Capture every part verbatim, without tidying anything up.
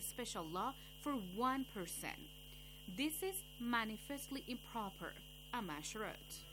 special law for one person. This is manifestly improper, Amash wrote.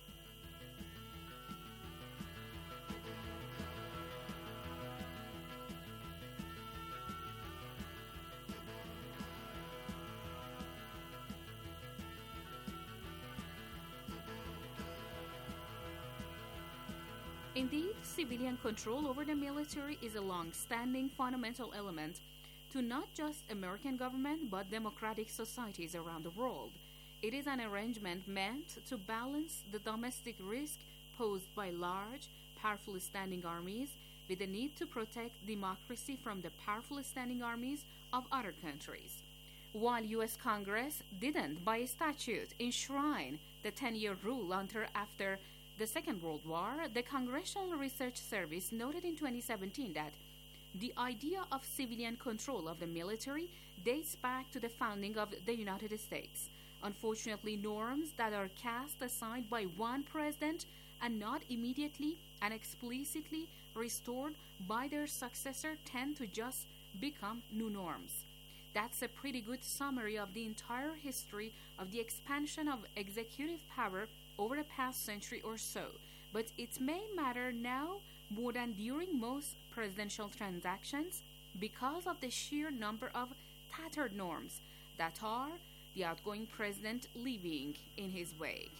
Indeed, civilian control over the military is a long-standing fundamental element to not just American government but democratic societies around the world. It is an arrangement meant to balance the domestic risk posed by large, powerful standing armies with the need to protect democracy from the powerful standing armies of other countries. While U S Congress didn't, by statute, enshrine the ten-year rule until after the Second World War, the Congressional Research Service noted in twenty seventeen that the idea of civilian control of the military dates back to the founding of the United States. Unfortunately, norms that are cast aside by one president and not immediately and explicitly restored by their successor tend to just become new norms. That's a pretty good summary of the entire history of the expansion of executive power over the past century or so, but it may matter now more than during most presidential transactions because of the sheer number of tattered norms that are the outgoing president leaving in his wake.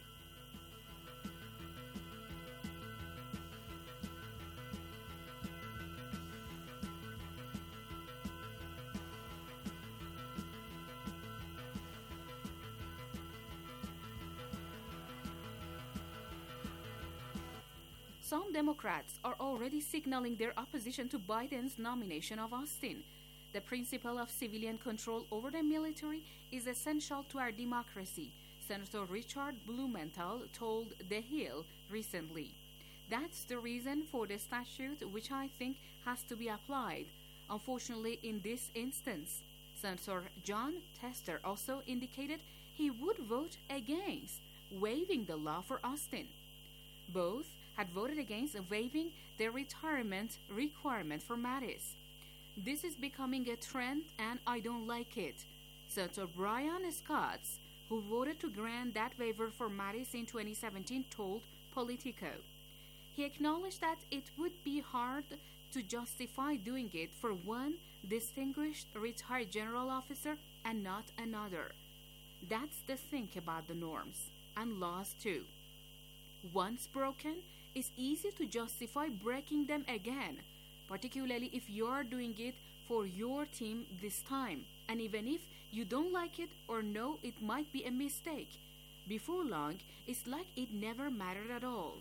Some Democrats are already signaling their opposition to Biden's nomination of Austin. The principle of civilian control over the military is essential to our democracy, Senator Richard Blumenthal told The Hill recently. That's the reason for the statute, which I think has to be applied. Unfortunately, in this instance, Senator John Tester also indicated he would vote against waiving the law for Austin. Both had voted against waiving the retirement requirement for Mattis. This is becoming a trend and I don't like it. Senator Brian Scott, who voted to grant that waiver for Mattis in twenty seventeen, told Politico. He acknowledged that it would be hard to justify doing it for one distinguished retired general officer and not another. That's the thing about the norms and laws too. Once broken, it's easy to justify breaking them again, particularly if you're doing it for your team this time, and even if you don't like it or know it might be a mistake. Before long, it's like it never mattered at all.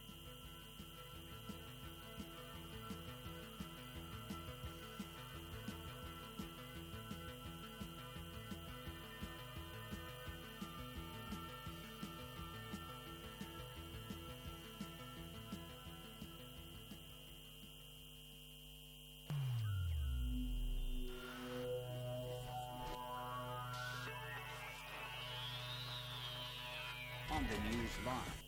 On the News Live.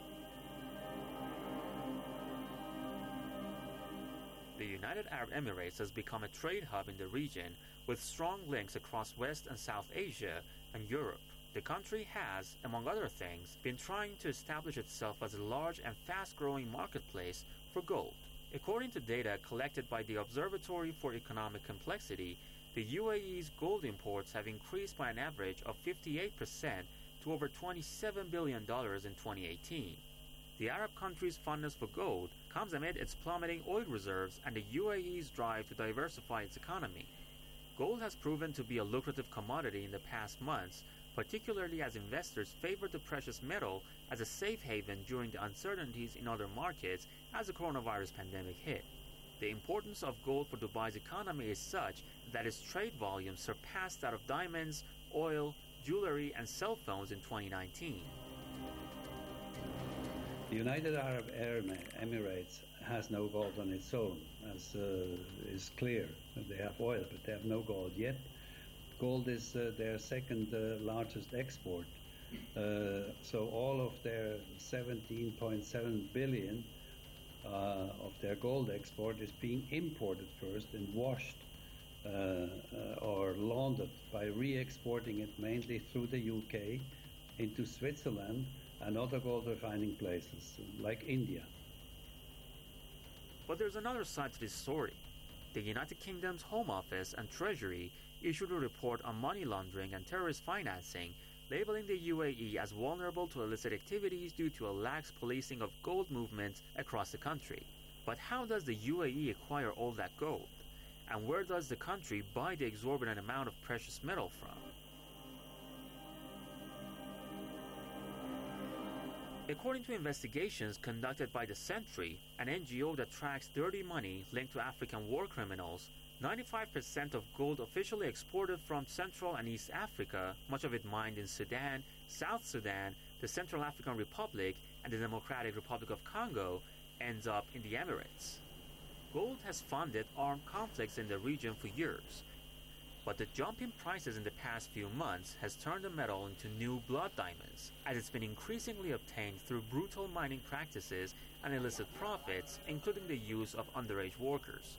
The United Arab Emirates has become a trade hub in the region with strong links across West and South Asia and Europe. The country has, among other things, been trying to establish itself as a large and fast-growing marketplace for gold. According to data collected by the Observatory for Economic Complexity, the U A E's gold imports have increased by an average of fifty-eight percent to over twenty-seven billion dollars in twenty eighteen. The Arab country's fondness for gold comes amid its plummeting oil reserves and the U A E's drive to diversify its economy. Gold has proven to be a lucrative commodity in the past months, particularly as investors favored the precious metal as a safe haven during the uncertainties in other markets as the coronavirus pandemic hit. The importance of gold for Dubai's economy is such that its trade volume surpassed that of diamonds, oil, jewelry, and cell phones in twenty nineteen. The United Arab Emirates has no gold on its own, as uh, is clear. They have oil, but they have no gold yet. Gold is uh, their second uh, largest export. Uh, so all of their seventeen point seven billion uh, of their gold export is being imported first and washed uh, uh, laundered by re-exporting it mainly through the U K into Switzerland and other gold refining places, like India. But there's another side to this story. The United Kingdom's Home Office and Treasury issued a report on money laundering and terrorist financing, labeling the U A E as vulnerable to illicit activities due to a lax policing of gold movements across the country. But how does the U A E acquire all that gold? And where does the country buy the exorbitant amount of precious metal from? According to investigations conducted by The Sentry, an N G O that tracks dirty money linked to African war criminals, ninety-five percent of gold officially exported from Central and East Africa, much of it mined in Sudan, South Sudan, the Central African Republic, and the Democratic Republic of Congo, ends up in the Emirates. Gold has funded armed conflicts in the region for years, but the jump in prices in the past few months has turned the metal into new blood diamonds, as it's been increasingly obtained through brutal mining practices and illicit profits, including the use of underage workers.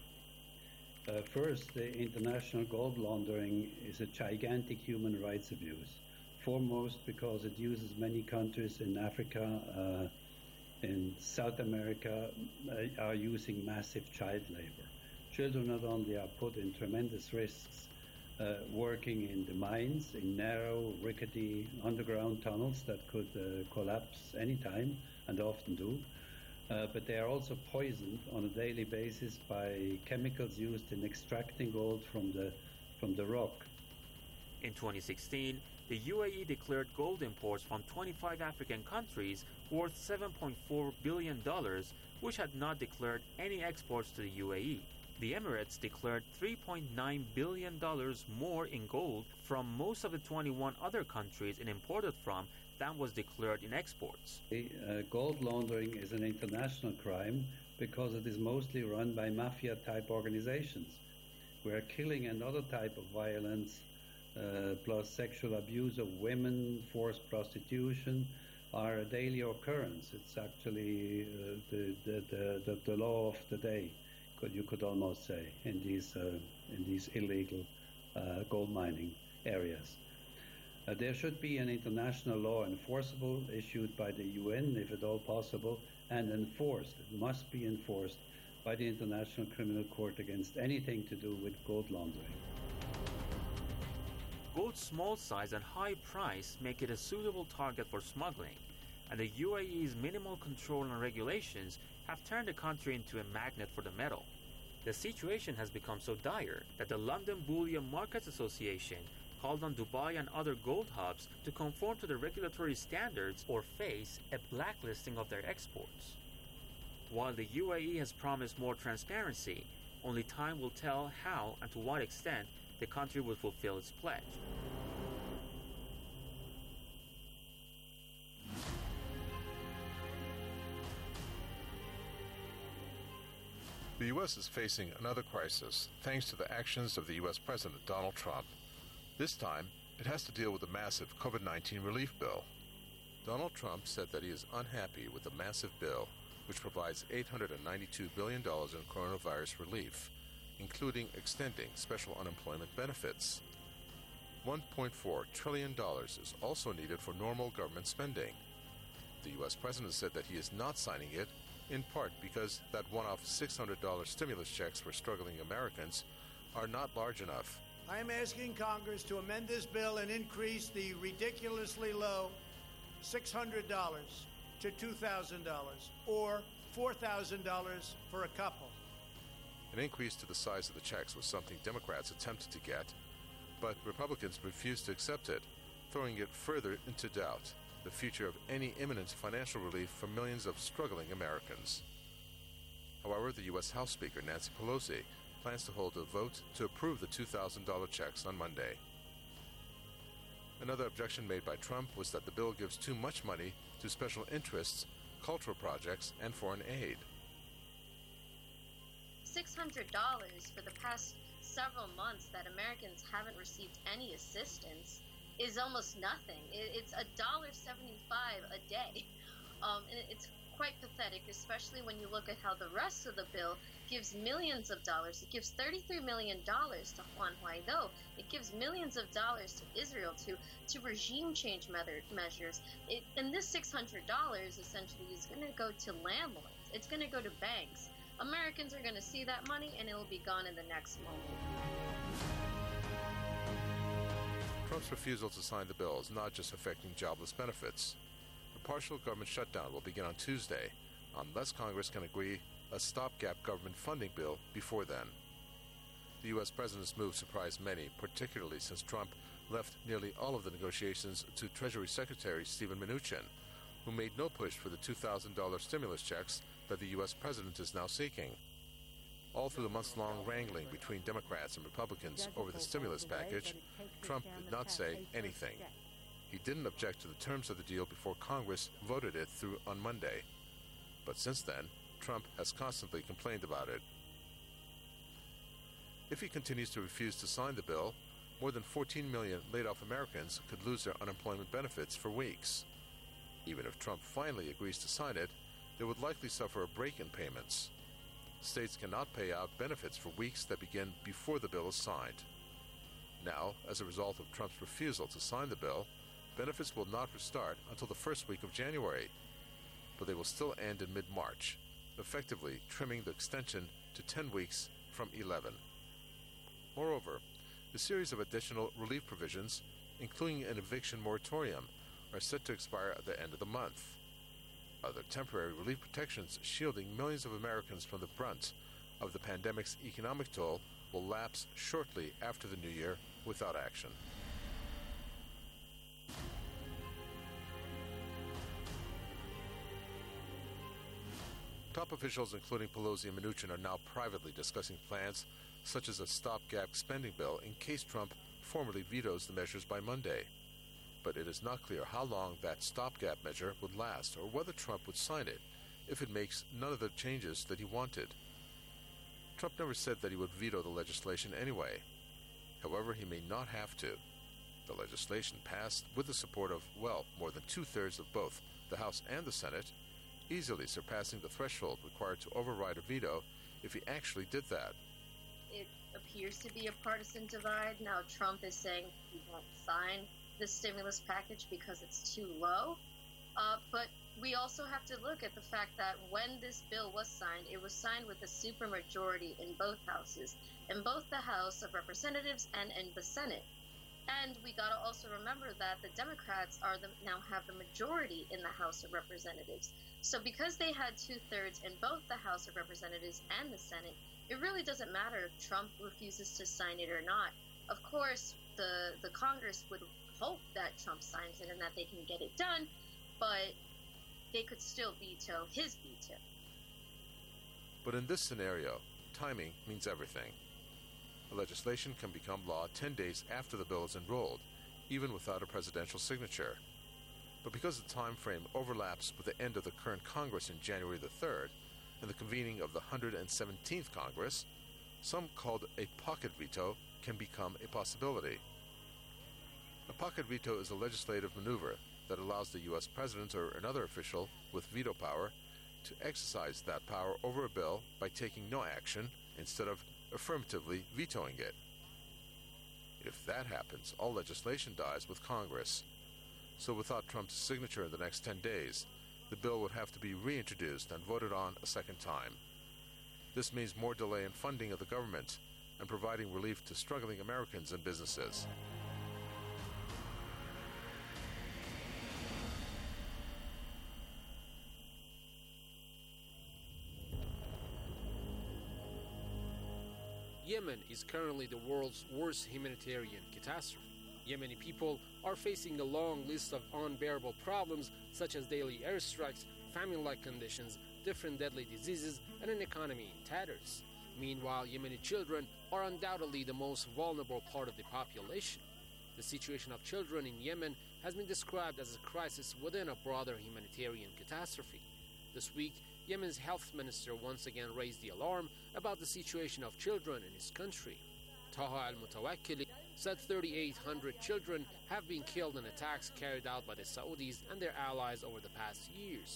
Uh, first, the international gold laundering is a gigantic human rights abuse, foremost because it uses many countries in Africa, uh, in South America, uh, are using massive child labor. Children not only are put in tremendous risks uh, working in the mines, in narrow, rickety underground tunnels that could uh, collapse anytime, and often do, uh, but they are also poisoned on a daily basis by chemicals used in extracting gold from the, from the rock. In twenty sixteen, the U A E declared gold imports from twenty-five African countries worth seven point four billion dollars, which had not declared any exports to the U A E. The Emirates declared three point nine billion dollars more in gold from most of the twenty-one other countries it imported from than was declared in exports. Uh, gold laundering is an international crime because it is mostly run by mafia-type organizations, where killing and other type of violence Uh, plus sexual abuse of women, forced prostitution, are a daily occurrence. It's actually uh, the, the, the, the, the law of the day, could, you could almost say, in these, uh, in these illegal uh, gold mining areas. Uh, there should be an international law enforceable, issued by the U N, if at all possible, and enforced. It must be enforced by the International Criminal Court against anything to do with gold laundering. Gold's small size and high price make it a suitable target for smuggling, and the U A E's minimal control and regulations have turned the country into a magnet for the metal. The situation has become so dire that the London Bullion Markets Association called on Dubai and other gold hubs to conform to the regulatory standards or face a blacklisting of their exports. While the U A E has promised more transparency, only time will tell how and to what extent the country will fulfill its pledge. The U S is facing another crisis thanks to the actions of the U S President Donald Trump. This time, it has to deal with the massive COVID nineteen relief bill. Donald Trump said that he is unhappy with the massive bill, which provides eight hundred ninety-two billion dollars in coronavirus relief, including extending special unemployment benefits. one point four trillion dollars is also needed for normal government spending. The U S President said that he is not signing it, in part because that one-off six hundred dollars stimulus checks for struggling Americans are not large enough. I am asking Congress to amend this bill and increase the ridiculously low six hundred dollars to two thousand dollars, or four thousand dollars for a couple. An increase to the size of the checks was something Democrats attempted to get, but Republicans refused to accept it, throwing it further into doubt the future of any imminent financial relief for millions of struggling Americans. However, the U S House Speaker Nancy Pelosi plans to hold a vote to approve the two thousand dollars checks on Monday. Another objection made by Trump was that the bill gives too much money to special interests, cultural projects, and foreign aid. six hundred dollars for the past several months that Americans haven't received any assistance is almost nothing. It's one dollar seventy-five a day. Um, and it's quite pathetic, especially when you look at how the rest of the bill gives millions of dollars. It gives thirty-three million dollars to Juan Guaido. It gives millions of dollars to Israel to, to regime change measures. It, and this six hundred dollars essentially is going to go to landlords. It's going to go to banks. Americans are going to see that money and it'll be gone in the next moment. Trump's refusal to sign the bill is not just affecting jobless benefits. The partial government shutdown will begin on Tuesday, unless Congress can agree a stopgap government funding bill before then. The U S president's move surprised many, particularly since Trump left nearly all of the negotiations to Treasury Secretary Steven Mnuchin, who made no push for the two thousand dollars stimulus checks that the U S president is now seeking. All through the months-long wrangling between Democrats and Republicans over the stimulus package, Trump did not say anything. He didn't object to the terms of the deal before Congress voted it through on Monday. But since then, Trump has constantly complained about it. If he continues to refuse to sign the bill, more than fourteen million laid-off Americans could lose their unemployment benefits for weeks. Even if Trump finally agrees to sign it, they would likely suffer a break in payments. States cannot pay out benefits for weeks that begin before the bill is signed. Now, as a result of Trump's refusal to sign the bill, benefits will not restart until the first week of January, but they will still end in mid-March, effectively trimming the extension to ten weeks from eleven. Moreover, a series of additional relief provisions, including an eviction moratorium, are set to expire at the end of the month. Other temporary relief protections shielding millions of Americans from the brunt of the pandemic's economic toll will lapse shortly after the new year without action. Top officials, including Pelosi and Mnuchin, are now privately discussing plans such as a stopgap spending bill in case Trump formally vetoes the measures by Monday. But it is not clear how long that stopgap measure would last or whether Trump would sign it if it makes none of the changes that he wanted. Trump never said that he would veto the legislation anyway. However, he may not have to. The legislation passed with the support of, well, more than two-thirds of both the House and the Senate, easily surpassing the threshold required to override a veto if he actually did that. It appears to be a partisan divide. Now Trump is saying he won't sign the stimulus package because it's too low. Uh, but we also have to look at the fact that when this bill was signed, it was signed with a supermajority in both houses, in both the House of Representatives and in the Senate. And we got to also remember that the Democrats are the, now have the majority in the House of Representatives. So because they had two-thirds in both the House of Representatives and the Senate, it really doesn't matter if Trump refuses to sign it or not. Of course, the, the Congress would hope that Trump signs it and that they can get it done, but they could still veto his veto. But in this scenario, timing means everything. The legislation can become law ten days after the bill is enrolled, even without a presidential signature. But because the time frame overlaps with the end of the current Congress in January the third and the convening of the one hundred seventeenth Congress, some called a pocket veto can become a possibility. A pocket veto is a legislative maneuver that allows the U S president or another official with veto power to exercise that power over a bill by taking no action instead of affirmatively vetoing it. If that happens, all legislation dies with Congress. So without Trump's signature in the next ten days, the bill would have to be reintroduced and voted on a second time. This means more delay in funding of the government and providing relief to struggling Americans and businesses. Yemen is currently the world's worst humanitarian catastrophe. Yemeni people are facing a long list of unbearable problems such as daily airstrikes, famine-like conditions, different deadly diseases, and an economy in tatters. Meanwhile, Yemeni children are undoubtedly the most vulnerable part of the population. The situation of children in Yemen has been described as a crisis within a broader humanitarian catastrophe. This week, Yemen's health minister once again raised the alarm about the situation of children in his country. Taha al-Mutawakkili said thirty-eight hundred children have been killed in attacks carried out by the Saudis and their allies over the past years.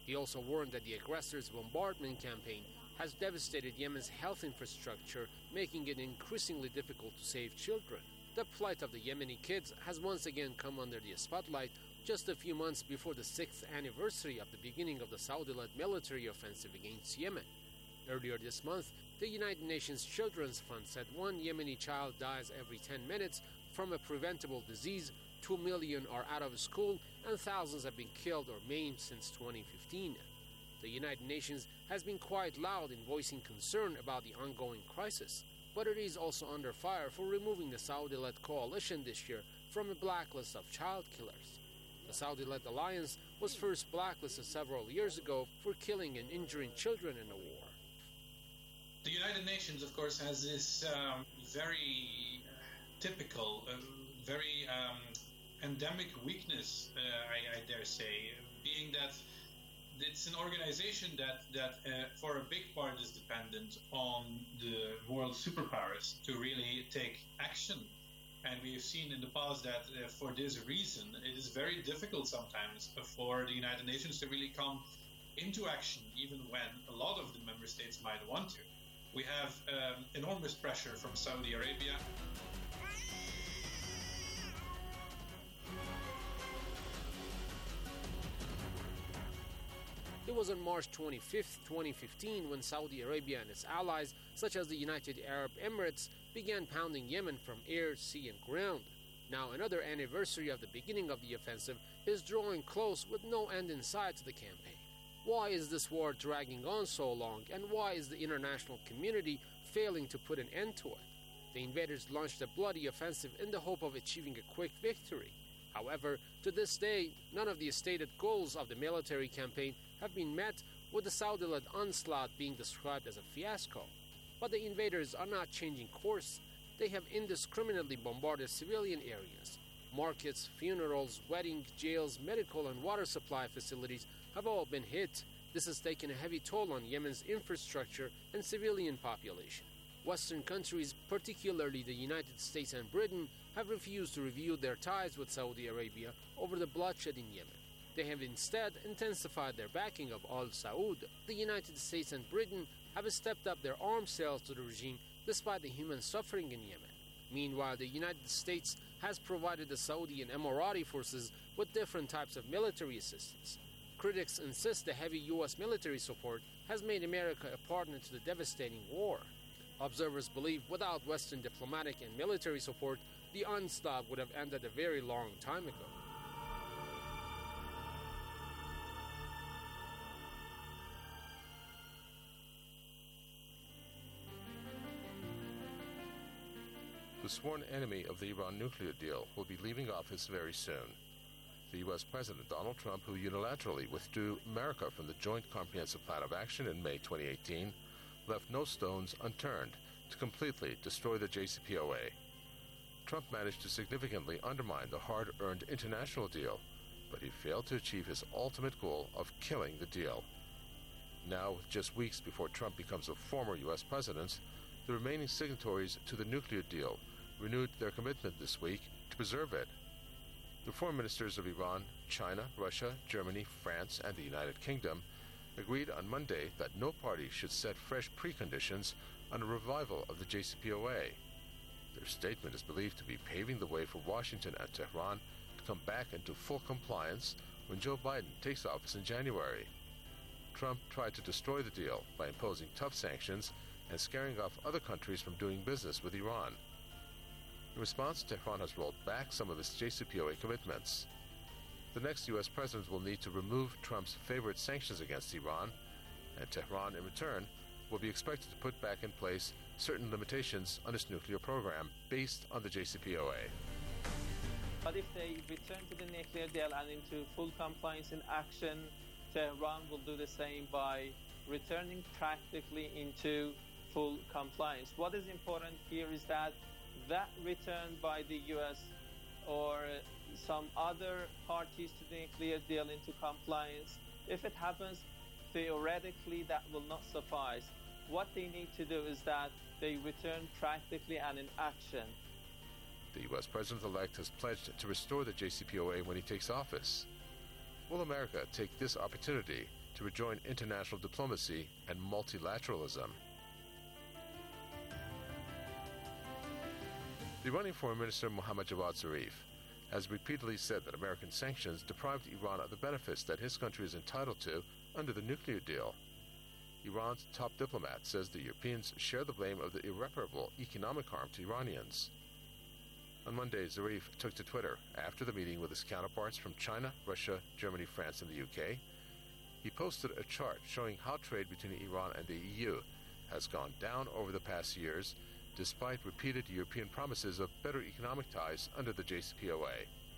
He also warned that the aggressors' bombardment campaign has devastated Yemen's health infrastructure, making it increasingly difficult to save children. The plight of the Yemeni kids has once again come under the spotlight just a few months before the sixth anniversary of the beginning of the Saudi-led military offensive against Yemen. Earlier this month, the United Nations Children's Fund said one Yemeni child dies every ten minutes from a preventable disease, two million are out of school, and thousands have been killed or maimed since twenty fifteen. The United Nations has been quite loud in voicing concern about the ongoing crisis, but it is also under fire for removing the Saudi-led coalition this year from a blacklist of child killers. The Saudi-led alliance was first blacklisted several years ago for killing and injuring children in the war. The United Nations, of course, has this um, very uh, typical, uh, very um, endemic weakness, uh, I, I dare say, being that it's an organization that, that uh, for a big part is dependent on the world superpowers to really take action. And we've seen in the past that uh, for this reason, it is very difficult sometimes for the United Nations to really come into action, even when a lot of the member states might want to. We have um, enormous pressure from Saudi Arabia. It was on March twenty-fifth, twenty fifteen, when Saudi Arabia and its allies, such as the United Arab Emirates, began pounding Yemen from air, sea, and ground. Now, another anniversary of the beginning of the offensive is drawing close with no end in sight to the campaign. Why is this war dragging on so long, and why is the international community failing to put an end to it? The invaders launched a bloody offensive in the hope of achieving a quick victory. However, to this day, none of the stated goals of the military campaign have been met, with the Saudi-led onslaught being described as a fiasco. But the invaders are not changing course. They have indiscriminately bombarded civilian areas. Markets, funerals, weddings, jails, medical and water supply facilities have all been hit. This has taken a heavy toll on Yemen's infrastructure and civilian population. Western countries, particularly the United States and Britain, have refused to review their ties with Saudi Arabia over the bloodshed in Yemen. They have instead intensified their backing of Al Saud. The United States and Britain have stepped up their arms sales to the regime despite the human suffering in Yemen. Meanwhile, the United States has provided the Saudi and Emirati forces with different types of military assistance. Critics insist the heavy U S military support has made America a partner to the devastating war. Observers believe without Western diplomatic and military support, the onslaught would have ended a very long time ago. The sworn enemy of the Iran nuclear deal will be leaving office very soon. The U S President Donald Trump, who unilaterally withdrew America from the Joint Comprehensive Plan of Action in May twenty eighteen, left no stones unturned to completely destroy the J C P O A. Trump managed to significantly undermine the hard-earned international deal, but he failed to achieve his ultimate goal of killing the deal. Now, just weeks before Trump becomes a former U S president, the remaining signatories to the nuclear deal renewed their commitment this week to preserve it. The foreign ministers of Iran, China, Russia, Germany, France, and the United Kingdom agreed on Monday that no party should set fresh preconditions on a revival of the J C P O A. Their statement is believed to be paving the way for Washington and Tehran to come back into full compliance when Joe Biden takes office in January. Trump tried to destroy the deal by imposing tough sanctions and scaring off other countries from doing business with Iran. In response, Tehran has rolled back some of its J C P O A commitments. The next U S president will need to remove Trump's favorite sanctions against Iran, and Tehran, in return, will be expected to put back in place certain limitations on its nuclear program based on the J C P O A. But if they return to the nuclear deal and into full compliance in action, Tehran will do the same by returning practically into full compliance. What is important here is that that return by the U S or some other parties to the nuclear deal into compliance, if it happens, theoretically that will not suffice. What they need to do is that they return practically and in action. The U S president-elect has pledged to restore the J C P O A when he takes office. Will America take this opportunity to rejoin international diplomacy and multilateralism. The Iranian Foreign Minister Mohammad Javad Zarif has repeatedly said that American sanctions deprived Iran of the benefits that his country is entitled to under the nuclear deal. Iran's top diplomat says the Europeans share the blame of the irreparable economic harm to Iranians. On Monday, Zarif took to Twitter after the meeting with his counterparts from China, Russia, Germany, France, and the U K. He posted a chart showing how trade between Iran and the E U has gone down over the past years, despite repeated European promises of better economic ties under the J C P O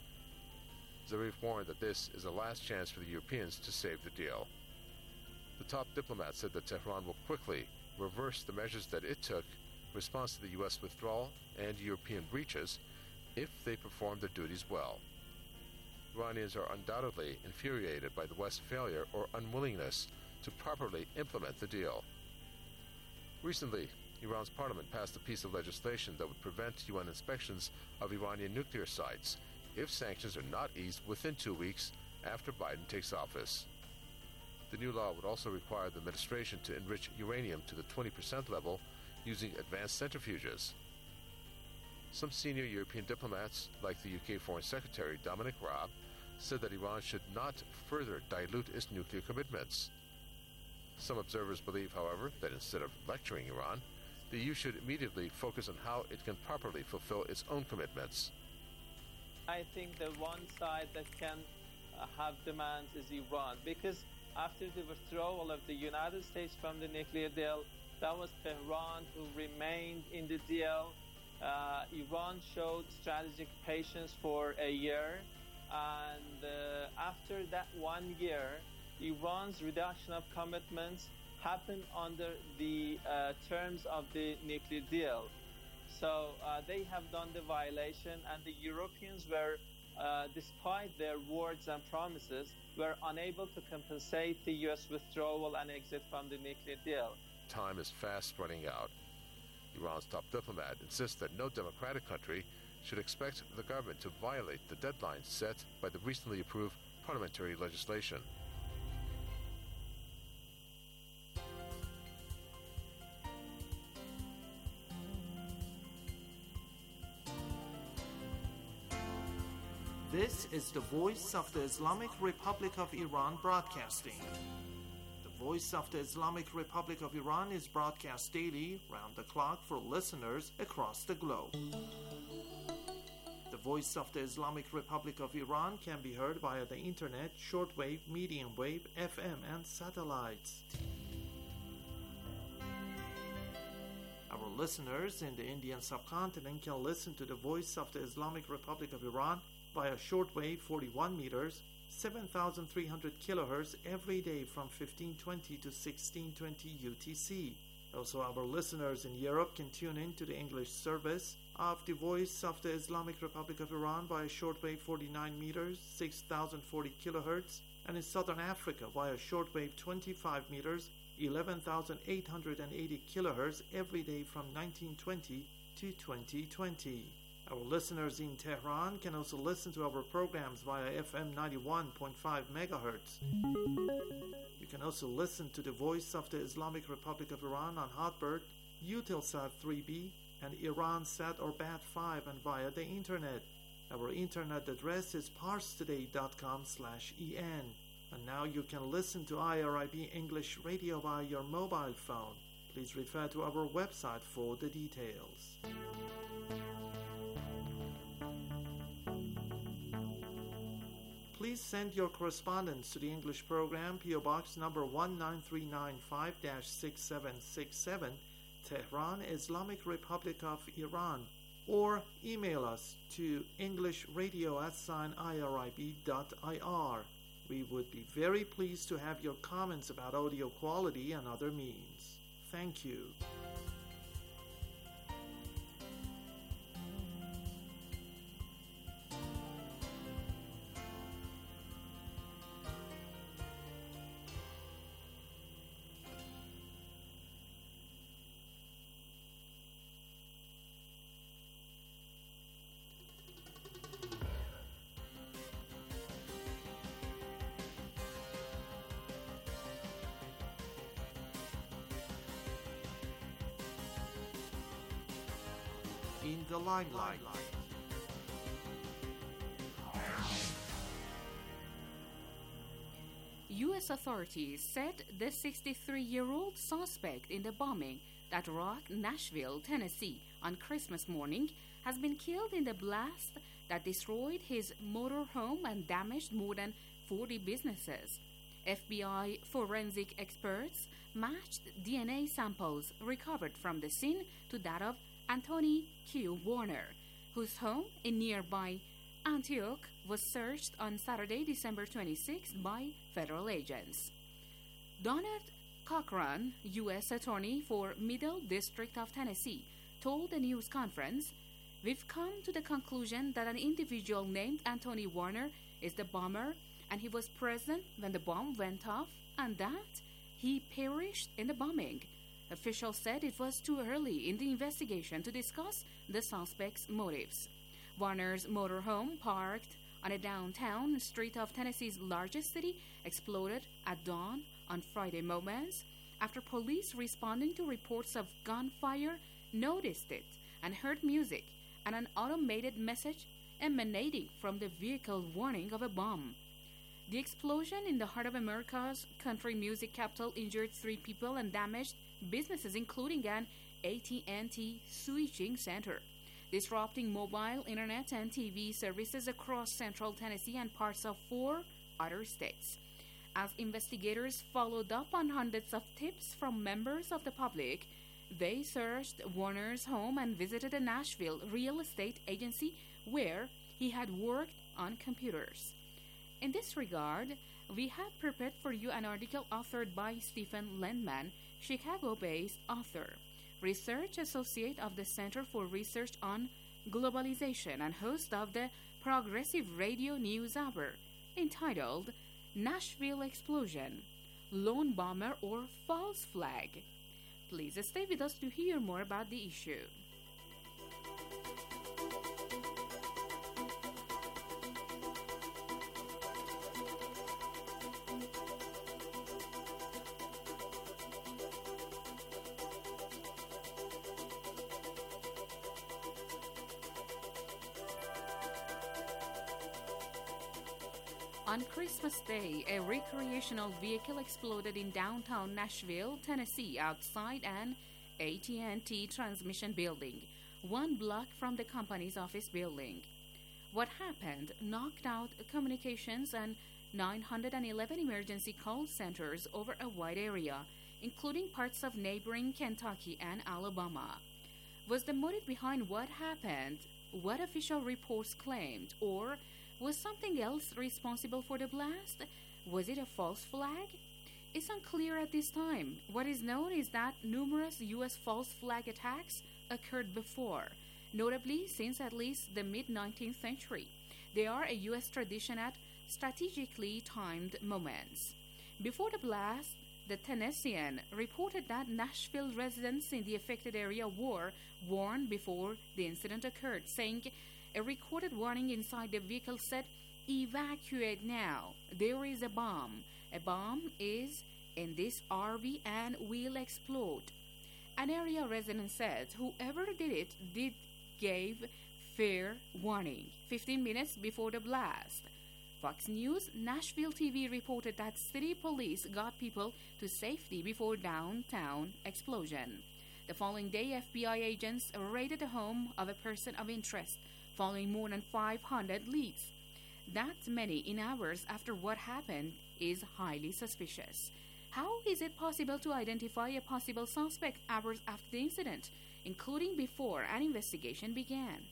A. Zarif warned that this is the last chance for the Europeans to save the deal. The top diplomat said that Tehran will quickly reverse the measures that it took in response to the U S withdrawal and European breaches if they perform their duties well. Iranians are undoubtedly infuriated by the West's failure or unwillingness to properly implement the deal. Recently, Iran's parliament passed a piece of legislation that would prevent U N inspections of Iranian nuclear sites if sanctions are not eased within two weeks after Biden takes office. The new law would also require the administration to enrich uranium to the twenty percent level using advanced centrifuges. Some senior European diplomats, like the U K Foreign Secretary Dominic Raab, said that Iran should not further dilute its nuclear commitments. Some observers believe, however, that instead of lecturing Iran, the E U should immediately focus on how it can properly fulfill its own commitments. I think the one side that can uh, have demands is Iran, because after the withdrawal of the United States from the nuclear deal, that was Tehran who remained in the deal. Uh, Iran showed strategic patience for a year, and uh, after that one year, Iran's reduction of commitments happened under the uh, terms of the nuclear deal. So uh, they have done the violation, and the Europeans were, uh, despite their words and promises, were unable to compensate the U S withdrawal and exit from the nuclear deal. Time is fast running out. Iran's top diplomat insists that no democratic country should expect the government to violate the deadlines set by the recently approved parliamentary legislation. This is the Voice of the Islamic Republic of Iran broadcasting. The Voice of the Islamic Republic of Iran is broadcast daily, round the clock, for listeners across the globe. The Voice of the Islamic Republic of Iran can be heard via the internet, shortwave, medium wave, F M, and satellites. Our listeners in the Indian subcontinent can listen to the Voice of the Islamic Republic of Iran via shortwave forty-one meters, seven thousand three hundred kilohertz every day from fifteen twenty to sixteen twenty U T C. Also, our listeners in Europe can tune in to the English service of the Voice of the Islamic Republic of Iran via shortwave forty-nine meters, six thousand forty kilohertz, and in Southern Africa via shortwave twenty-five meters, eleven thousand eight hundred eighty kilohertz every day from nineteen twenty to twenty twenty. Our listeners in Tehran can also listen to our programs via F M ninety-one point five megahertz. You can also listen to the Voice of the Islamic Republic of Iran on Hotbird, Eutelsat three B, and Iransat or B A T five, and via the internet. Our internet address is parstoday dot com slash en. And now you can listen to I R I B English Radio via your mobile phone. Please refer to our website for the details. Please send your correspondence to the English program, P O Box number one nine three nine five dash six seven six seven, Tehran, Islamic Republic of Iran, or email us to englishradio at irib dot I R. We would be very pleased to have your comments about audio quality and other means. Thank you. the limelight. U S authorities said the sixty-three-year-old suspect in the bombing that rocked Nashville, Tennessee on Christmas morning has been killed in the blast that destroyed his motorhome and damaged more than forty businesses. F B I forensic experts matched D N A samples recovered from the scene to that of Anthony Q. Warner, whose home in nearby Antioch was searched on Saturday, December twenty-sixth by federal agents. Donald Cochran, U S Attorney for Middle District of Tennessee, told the news conference, "We've come to the conclusion that an individual named Anthony Warner is the bomber, and he was present when the bomb went off, and that he perished in the bombing." Officials said it was too early in the investigation to discuss the suspect's motives. Warner's motorhome, parked on a downtown street of Tennessee's largest city, exploded at dawn on Friday moments after police responding to reports of gunfire noticed it and heard music and an automated message emanating from the vehicle warning of a bomb. The explosion in the heart of America's country music capital injured three people and damaged businesses, including an A T and T switching center, disrupting mobile internet and T V services across central Tennessee and parts of four other states. As investigators followed up on hundreds of tips from members of the public, they searched Warner's home and visited a Nashville real estate agency where he had worked on computers. In this regard, we have prepared for you an article authored by Stephen Lendman, Chicago-based author, research associate of the Center for Research on Globalization and host of the Progressive Radio News Hour, entitled Nashville Explosion, Lone Bomber or False Flag. Please stay with us to hear more about the issue. On Christmas Day, a recreational vehicle exploded in downtown Nashville, Tennessee, outside an A T and T transmission building, one block from the company's office building. What happened knocked out communications and nine hundred eleven emergency call centers over a wide area, including parts of neighboring Kentucky and Alabama. Was the motive behind what happened what official reports claimed, or was something else responsible for the blast? Was it a false flag? It's unclear at this time. What is known is that numerous U S false flag attacks occurred before, notably since at least the mid-nineteenth century. They are a U S tradition at strategically timed moments. Before the blast, the Tennessean reported that Nashville residents in the affected area were warned before the incident occurred, saying a recorded warning inside the vehicle said, "Evacuate now. There is a bomb. A bomb is in this R V and will explode." An area resident said whoever did it did gave fair warning fifteen minutes before the blast. Fox News Nashville T V reported that city police got people to safety before downtown explosion. The following day, F B I agents raided the home of a person of interest, following more than five hundred leads. That many in hours after what happened is highly suspicious. How is it possible to identify a possible suspect hours after the incident, including before an investigation began?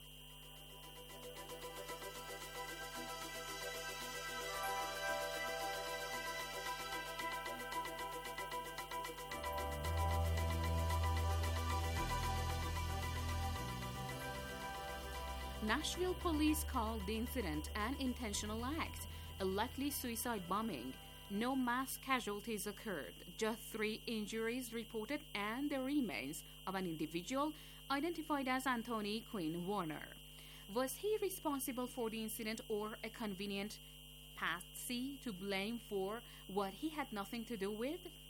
Nashville police called the incident an intentional act, a likely suicide bombing. No mass casualties occurred, just three injuries reported and the remains of an individual identified as Anthony Quinn Warner. Was he responsible for the incident or a convenient patsy to blame for what he had nothing to do with?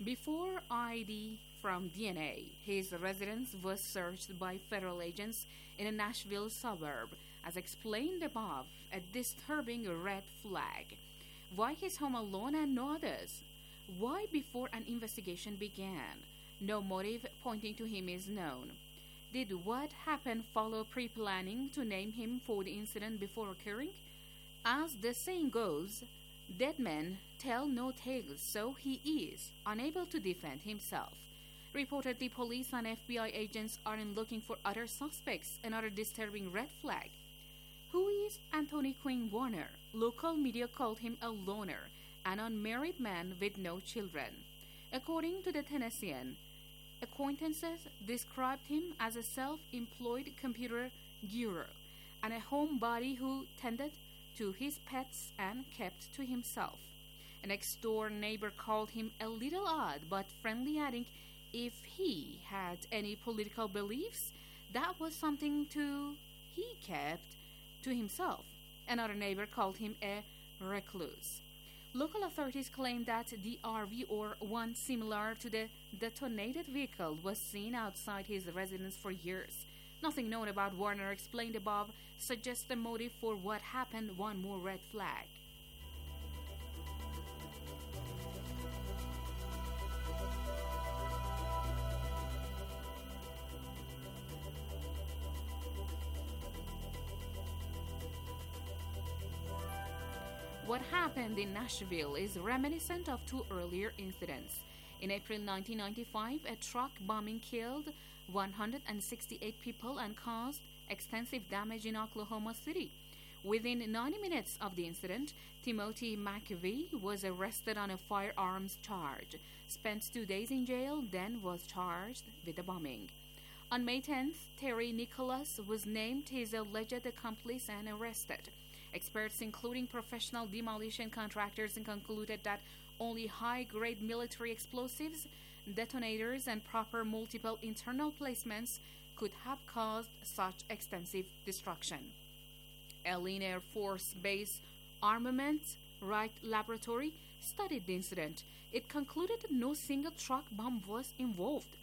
Before I D from D N A, his residence was searched by federal agents in a Nashville suburb, as explained above, a disturbing red flag. Why his home alone and no others? Why before an investigation began? No motive pointing to him is known. Did what happened follow pre-planning to name him for the incident before occurring? As the saying goes, dead men tell no tales, so he is unable to defend himself. Reportedly, police and F B I agents aren't looking for other suspects, another disturbing red flag. Who is Anthony Quinn Warner? Local media called him a loner, an unmarried man with no children. According to the Tennessean, acquaintances described him as a self-employed computer guru and a homebody who tended to his pets and kept to himself. A next-door neighbor called him a little odd but friendly, adding if he had any political beliefs, that was something to he kept to himself. Another neighbor called him a recluse. Local authorities claim that the R V, or one similar to the detonated vehicle, was seen outside his residence for years. Nothing known about Warner explained above suggests the motive for what happened. One more red flag. What happened in Nashville is reminiscent of two earlier incidents. In April nineteen ninety-five, a truck bombing killed one hundred sixty-eight people and caused extensive damage in Oklahoma City. Within ninety minutes of the incident, Timothy McVeigh was arrested on a firearms charge, spent two days in jail, then was charged with the bombing. On May tenth, Terry Nicholas was named his alleged accomplice and arrested. Experts, including professional demolition contractors, concluded that only high-grade military explosives, detonators, and proper multiple internal placements could have caused such extensive destruction. Allen Air Force Base Armament Wright Laboratory studied the incident. It concluded that no single truck bomb was involved.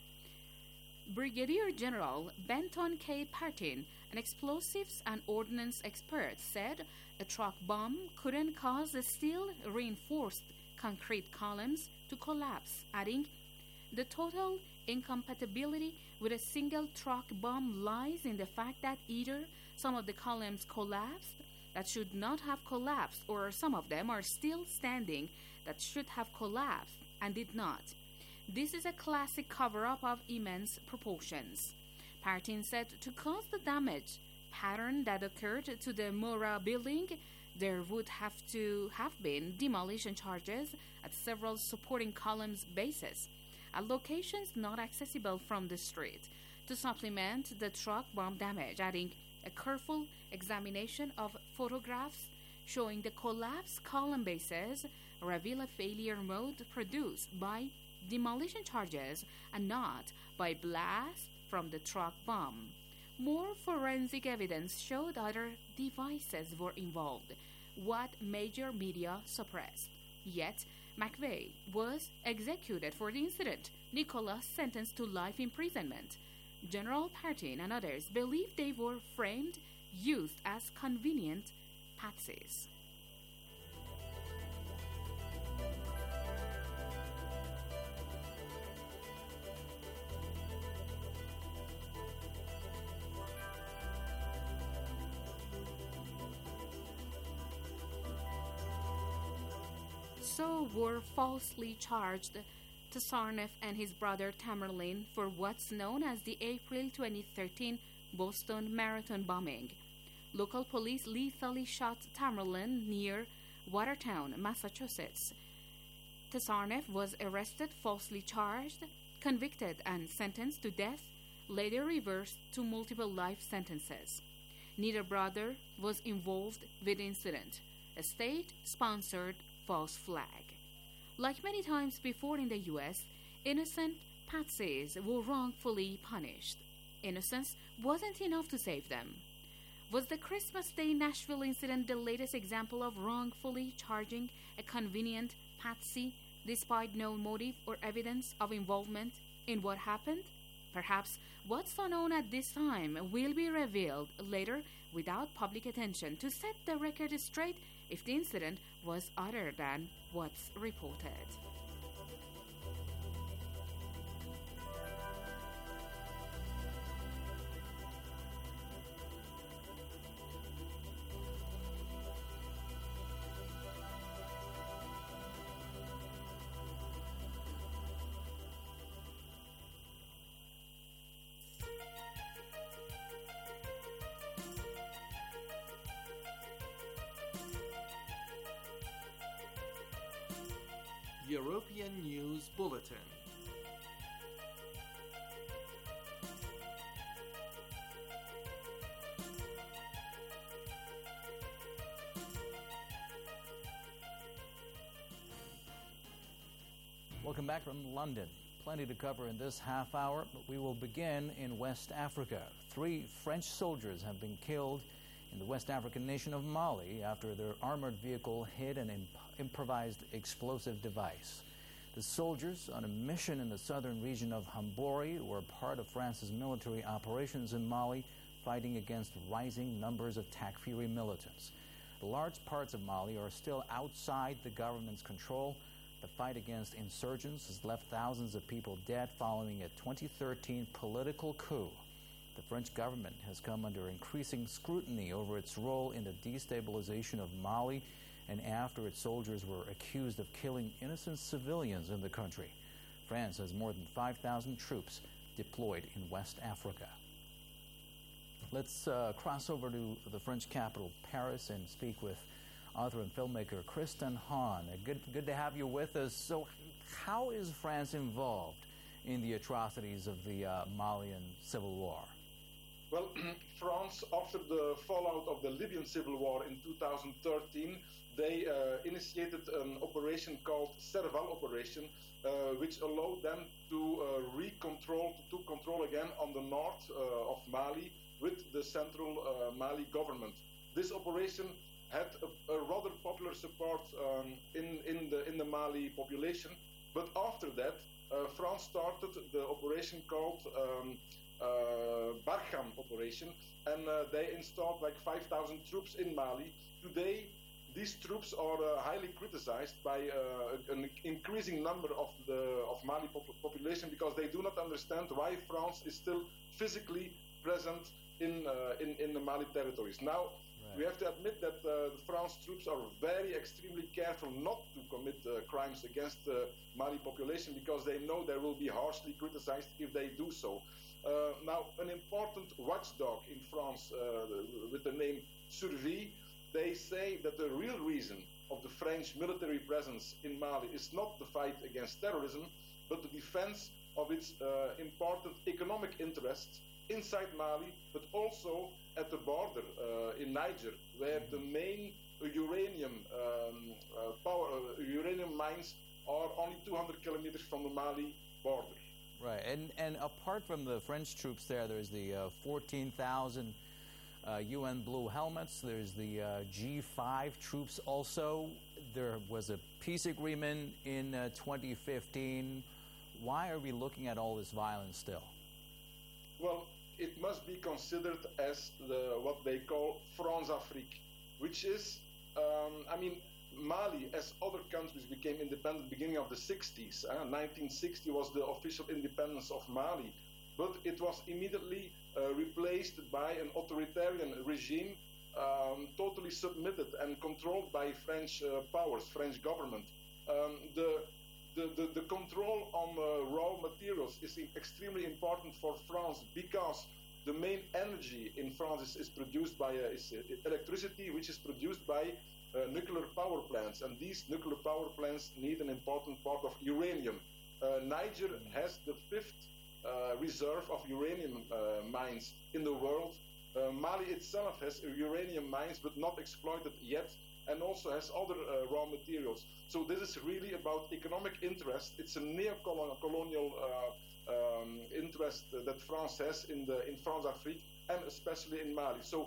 Brigadier General Benton K. Partin, an explosives and ordnance expert, said a truck bomb couldn't cause the steel-reinforced concrete columns to collapse, adding, the total incompatibility with a single truck bomb lies in the fact that either some of the columns collapsed that should not have collapsed, or some of them are still standing that should have collapsed and did not. This is a classic cover-up of immense proportions. Partin said to cause the damage pattern that occurred to the Murrah building, there would have to have been demolition charges at several supporting columns' bases, at locations not accessible from the street, to supplement the truck bomb damage, adding a careful examination of photographs showing the collapsed column bases reveal a failure mode produced by demolition charges and not by blast from the truck bomb. More forensic evidence showed other devices were involved, what major media suppressed. Yet, McVeigh was executed for the incident, Nicholas sentenced to life imprisonment. General Partin and others believed they were framed, used as convenient patsies. So were falsely charged Tsarnaev and his brother Tamerlan for what's known as the April twenty thirteen Boston Marathon bombing. Local police lethally shot Tamerlan near Watertown, Massachusetts. Tsarnaev was arrested, falsely charged, convicted, and sentenced to death, later reversed to multiple life sentences. Neither brother was involved with the incident, a state-sponsored false flag. Like many times before in the U S, innocent patsies were wrongfully punished. Innocence wasn't enough to save them. Was the Christmas Day Nashville incident the latest example of wrongfully charging a convenient patsy despite no motive or evidence of involvement in what happened? Perhaps what's unknown at this time will be revealed later without public attention to set the record straight if the incident was other than what's reported. European News Bulletin. Welcome back from London. Plenty to cover in this half hour, but we will begin in West Africa. Three French soldiers have been killed in the West African nation of Mali after their armored vehicle hit an imp- improvised explosive device. The soldiers, on a mission in the southern region of Hambori, were part of France's military operations in Mali, fighting against rising numbers of Takfiri militants. Large parts of Mali are still outside the government's control. The fight against insurgents has left thousands of people dead following a twenty thirteen political coup. The French government has come under increasing scrutiny over its role in the destabilization of Mali and after its soldiers were accused of killing innocent civilians in the country. France has more than five thousand troops deployed in West Africa. Let's uh, cross over to the French capital, Paris, and speak with author and filmmaker Kristen Hahn. Good, good to have you with us. So how is France involved in the atrocities of the uh, Malian civil war? Well, France, after the fallout of the Libyan civil war in two thousand thirteen, they uh, initiated an operation called Serval operation, uh, which allowed them to uh, re-control, to control again on the north uh, of Mali with the central uh, Mali government. This operation had a, a rather popular support um, in, in, the, in the Mali population, but after that, uh, France started the operation called um, Uh, Barkhane operation, and uh, they installed like five thousand troops in Mali. Today, these troops are uh, highly criticized by uh, an increasing number of the of Mali pop- population because they do not understand why France is still physically present in uh, in, in the Mali territories. Now, right. We have to admit that uh, the France troops are very extremely careful not to commit uh, crimes against the Mali population because they know they will be harshly criticized if they do so. Uh, now, an important watchdog in France uh, with the name Survie, they say that the real reason of the French military presence in Mali is not the fight against terrorism, but the defense of its uh, important economic interests inside Mali, but also at the border uh, in Niger, where the main uranium um, uh, power uh, uranium mines are only two hundred kilometers from the Mali border. Right, and and apart from the French troops there, there's the uh, fourteen thousand uh, U N Blue Helmets, there's the uh, G five troops also. There was a peace agreement in uh, twenty fifteen. Why are we looking at all this violence still? Well, it must be considered as the what they call France-Afrique, which is, um, I mean, Mali, as other countries became independent beginning of the sixties, uh, nineteen sixty was the official independence of Mali, but it was immediately uh, replaced by an authoritarian regime, um, totally submitted and controlled by French uh, powers, French government. Um, the, the, the, the control on uh, raw materials is extremely important for France because the main energy in France is, is produced by uh, is electricity, which is produced by Uh, nuclear power plants, and these nuclear power plants need an important part of uranium. Uh, Niger has the fifth uh, reserve of uranium uh, mines in the world. Uh, Mali itself has uranium mines but not exploited yet, and also has other uh, raw materials. So this is really about economic interest. It's a neo-colonial uh, um, interest that France has in the in France-Afrique and especially in Mali. So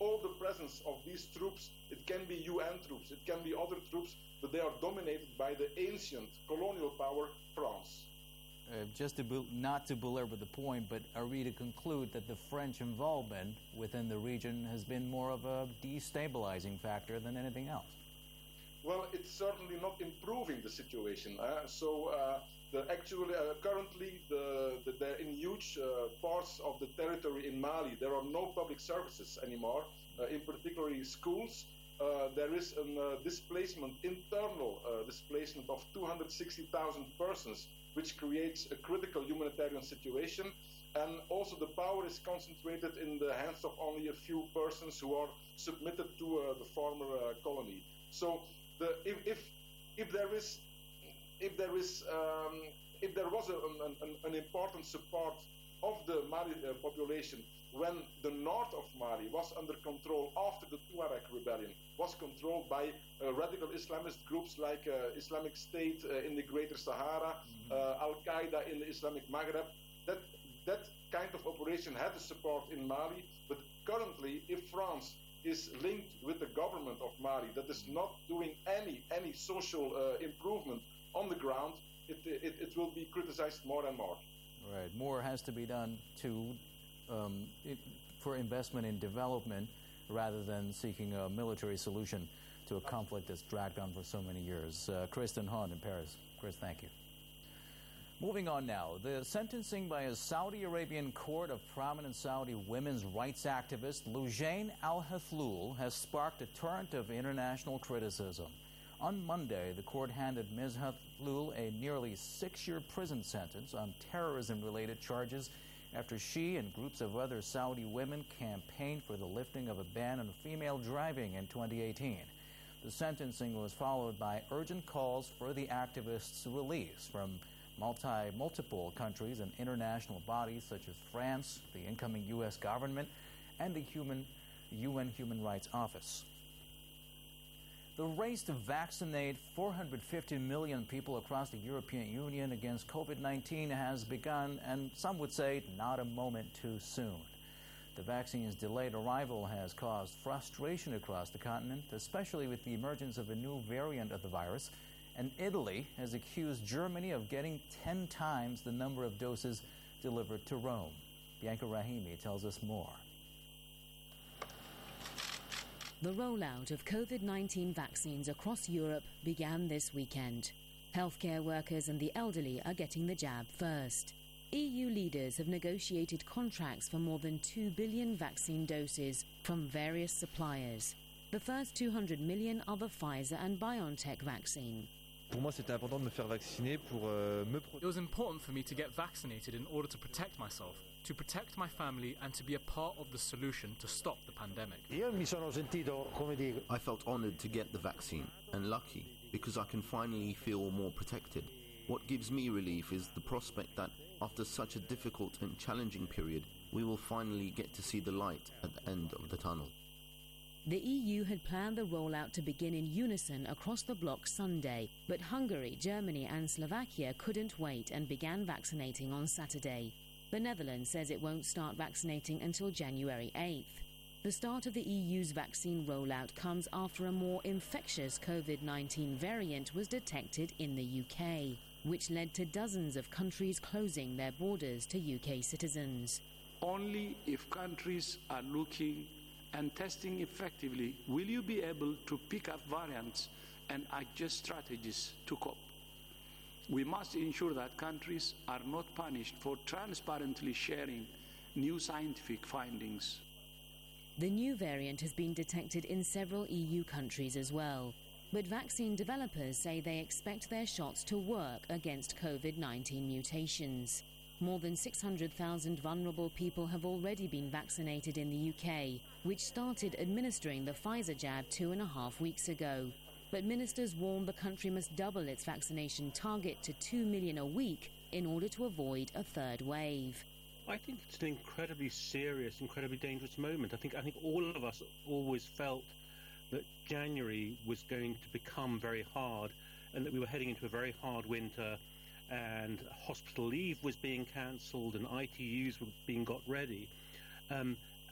all the presence of these troops, it can be U N troops, it can be other troops, but they are dominated by the ancient colonial power, France. Uh, just to be, not to belabor the point, but are we to conclude that the French involvement within the region has been more of a destabilizing factor than anything else? Well, it's certainly not improving the situation. Uh, so, uh, the actually uh, currently, the, the, the in huge uh, parts of the territory in Mali, there are no public services anymore. Uh, in particular, schools. Uh, there is a uh, displacement, internal uh, displacement of two hundred sixty thousand persons, which creates a critical humanitarian situation. And also the power is concentrated in the hands of only a few persons who are submitted to uh, the former uh, colony. So the, if, if, if there is, if there is, um, if there was a, an, an, an important support of the Mali uh, population when the north of Mali was under control after the Tuareg rebellion, was controlled by uh, radical Islamist groups like uh, Islamic State uh, in the Greater Sahara, mm-hmm. uh, Al-Qaeda in the Islamic Maghreb, that, that kind of operation had the support in Mali, but currently if France is linked with the government of Mali that is not doing any, any social uh, improvement on the ground, it, it, it will be criticized more and more. Right, more has to be done to Um, it, for investment in development rather than seeking a military solution to a conflict that's dragged on for so many years. Uh, Kristen Hahn in Paris. Chris, thank you. Moving on now, the sentencing by a Saudi Arabian court of prominent Saudi women's rights activist Loujain Al-Hathloul has sparked a torrent of international criticism. On Monday, the court handed Miz Hathloul a nearly six-year prison sentence on terrorism-related charges after she and groups of other Saudi women campaigned for the lifting of a ban on female driving in twenty eighteen. The sentencing was followed by urgent calls for the activists' release from multi, multiple countries and international bodies such as France, the incoming U S government, and the human, U N Human Rights Office. The race to vaccinate four hundred fifty million people across the European Union against COVID nineteen has begun, and some would say not a moment too soon. The vaccine's delayed arrival has caused frustration across the continent, especially with the emergence of a new variant of the virus, and Italy has accused Germany of getting ten times the number of doses delivered to Rome. Bianca Rahimi tells us more. The rollout of COVID nineteen vaccines across Europe began this weekend. Healthcare workers and the elderly are getting the jab first. E U leaders have negotiated contracts for more than two billion vaccine doses from various suppliers. The first two hundred million are the Pfizer and BioNTech vaccine. Pour moi, c'était important de me faire vacciner pour euh, me protéger. It was important for me to get vaccinated in order to protect myself, to protect my family, and to be a part of the solution to stop the pandemic. Io mi sono sentito, come dico, I felt honoured to get the vaccine and lucky because I can finally feel more protected. What gives me relief is the prospect that after such a difficult and challenging period, we will finally get to see the light at the end of the tunnel. The E U had planned the rollout to begin in unison across the bloc Sunday, but Hungary, Germany and Slovakia couldn't wait and began vaccinating on Saturday. The Netherlands says it won't start vaccinating until January eighth. The start of the E U's vaccine rollout comes after a more infectious COVID nineteen variant was detected in the U K, which led to dozens of countries closing their borders to U K citizens. Only if countries are looking and testing effectively will you be able to pick up variants and adjust strategies to cope. We must ensure that countries are not punished for transparently sharing new scientific findings. The new variant has been detected in several E U countries as well, but vaccine developers say they expect their shots to work against COVID nineteen mutations. More than six hundred thousand vulnerable people have already been vaccinated in the U K, which started administering the Pfizer jab two and a half weeks ago. But ministers warn the country must double its vaccination target to two million a week in order to avoid a third wave. I think it's an incredibly serious, incredibly dangerous moment. I think I think all of us always felt that January was going to become very hard and that we were heading into a very hard winter, and hospital leave was being cancelled and I T Us were being got ready. Um,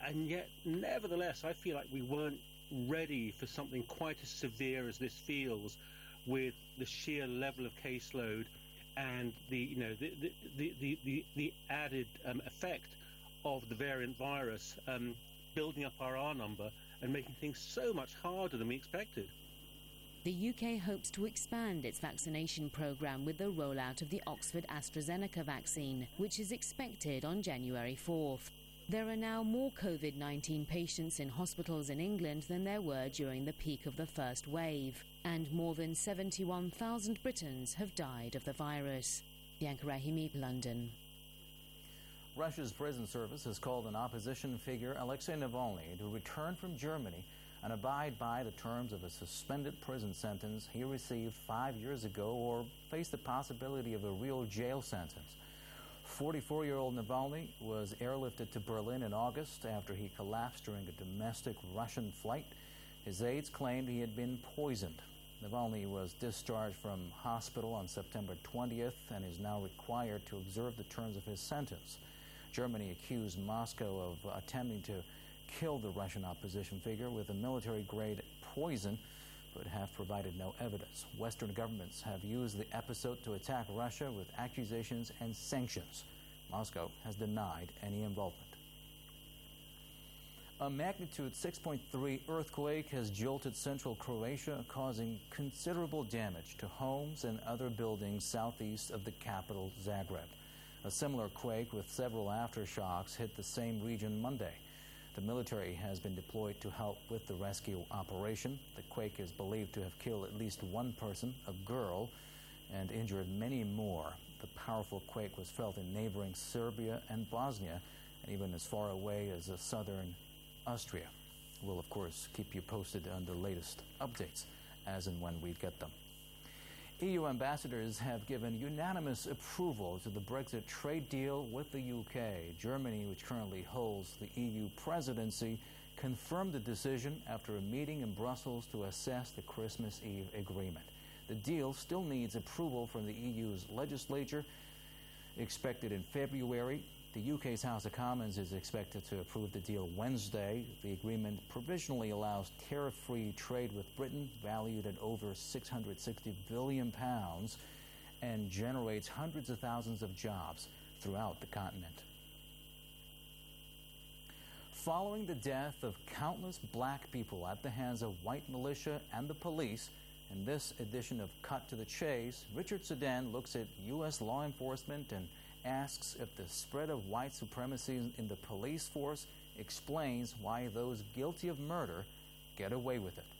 and yet, nevertheless, I feel like we weren't ready for something quite as severe as this feels, with the sheer level of caseload and the you know the the the the, the, the added um, effect of the variant virus um, building up our R number and making things so much harder than we expected. The U K hopes to expand its vaccination programme with the rollout of the Oxford AstraZeneca vaccine, which is expected on January fourth. There are now more COVID nineteen patients in hospitals in England than there were during the peak of the first wave, and more than seventy-one thousand Britons have died of the virus. Bianca Rahimi, London. Russia's prison service has called on opposition figure Alexei Navalny to return from Germany and abide by the terms of a suspended prison sentence he received five years ago, or face the possibility of a real jail sentence. forty-four-year-old Navalny was airlifted to Berlin in August after he collapsed during a domestic Russian flight. His aides claimed he had been poisoned. Navalny was discharged from hospital on September twentieth and is now required to observe the terms of his sentence. Germany accused Moscow of attempting to kill the Russian opposition figure with a military-grade poison, but have provided no evidence. Western governments have used the episode to attack Russia with accusations and sanctions. Moscow has denied any involvement. A magnitude six point three earthquake has jolted central Croatia, causing considerable damage to homes and other buildings southeast of the capital, Zagreb. A similar quake with several aftershocks hit the same region Monday. The military has been deployed to help with the rescue operation. The quake is believed to have killed at least one person, a girl, and injured many more. The powerful quake was felt in neighboring Serbia and Bosnia, and even as far away as uh, southern Austria. We'll, of course, keep you posted on the latest updates as and when we get them. E U ambassadors have given unanimous approval to the Brexit trade deal with the U K. Germany, which currently holds the E U presidency, confirmed the decision after a meeting in Brussels to assess the Christmas Eve agreement. The deal still needs approval from the E U's legislature, expected in February. The U K's House of Commons is expected to approve the deal Wednesday. The agreement provisionally allows tariff-free trade with Britain, valued at over six hundred sixty billion pounds, and generates hundreds of thousands of jobs throughout the continent. Following the death of countless black people at the hands of white militia and the police, in this edition of Cut to the Chase, Richard Sudan looks at U S law enforcement and asks if the spread of white supremacy in the police force explains why those guilty of murder get away with it.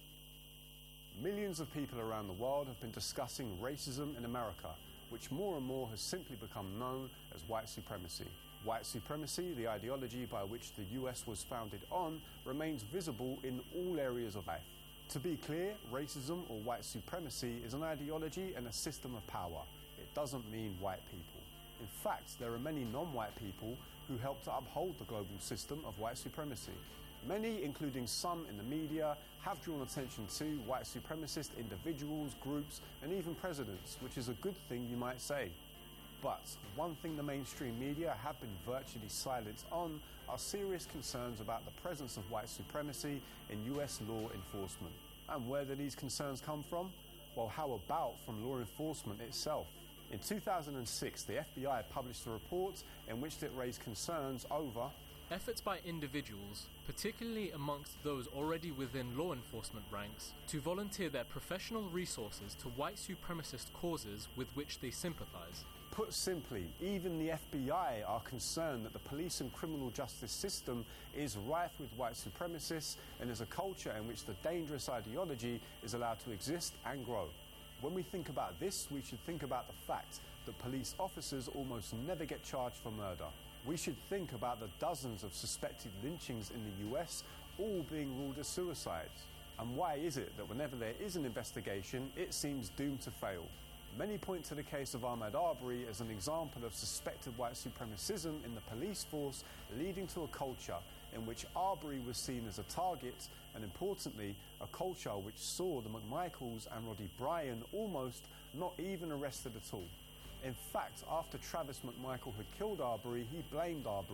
Millions of people around the world have been discussing racism in America, which more and more has simply become known as white supremacy. White supremacy, the ideology by which the U S was founded on, remains visible in all areas of life. To be clear, racism or white supremacy is an ideology and a system of power. It doesn't mean white people. In fact, there are many non-white people who help to uphold the global system of white supremacy. Many, including some in the media, have drawn attention to white supremacist individuals, groups, and even presidents, which is a good thing, you might say. But one thing the mainstream media have been virtually silent on are serious concerns about the presence of white supremacy in U S law enforcement. And where do these concerns come from? Well, how about from law enforcement itself? In two thousand six, the F B I published a report in which it raised concerns over efforts by individuals, particularly amongst those already within law enforcement ranks, to volunteer their professional resources to white supremacist causes with which they sympathize. Put simply, even the F B I are concerned that the police and criminal justice system is rife with white supremacists and is a culture in which the dangerous ideology is allowed to exist and grow. When we think about this, we should think about the fact that police officers almost never get charged for murder. We should think about the dozens of suspected lynchings in the U S, all being ruled as suicides. And why is it that whenever there is an investigation, it seems doomed to fail? Many point to the case of Ahmaud Arbery as an example of suspected white supremacism in the police force, leading to a culture in which Arbery was seen as a target, and importantly, a culture which saw the McMichaels and Roddy Bryan almost not even arrested at all. In fact, after Travis McMichael had killed Arbery, he blamed Arbery,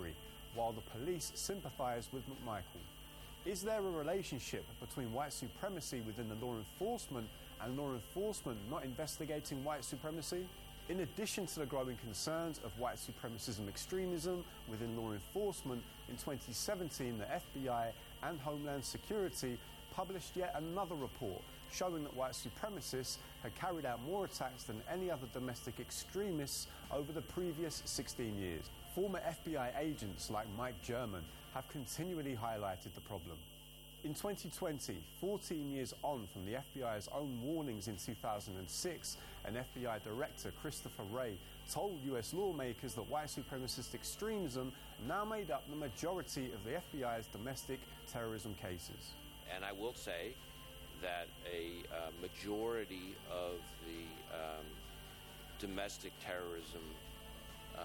while the police sympathise with McMichael. Is there a relationship between white supremacy within the law enforcement and law enforcement not investigating white supremacy? In addition to the growing concerns of white supremacism extremism within law enforcement, in twenty seventeen the F B I and Homeland Security published yet another report showing that white supremacists had carried out more attacks than any other domestic extremists over the previous sixteen years. Former F B I agents like Mike German have continually highlighted the problem. In twenty twenty, fourteen years on from the F B I's own warnings in two thousand six, an F B I director, Christopher Wray, told U S lawmakers that white supremacist extremism now made up the majority of the F B I's domestic terrorism cases. And I will say that a uh, majority of the um, domestic terrorism uh,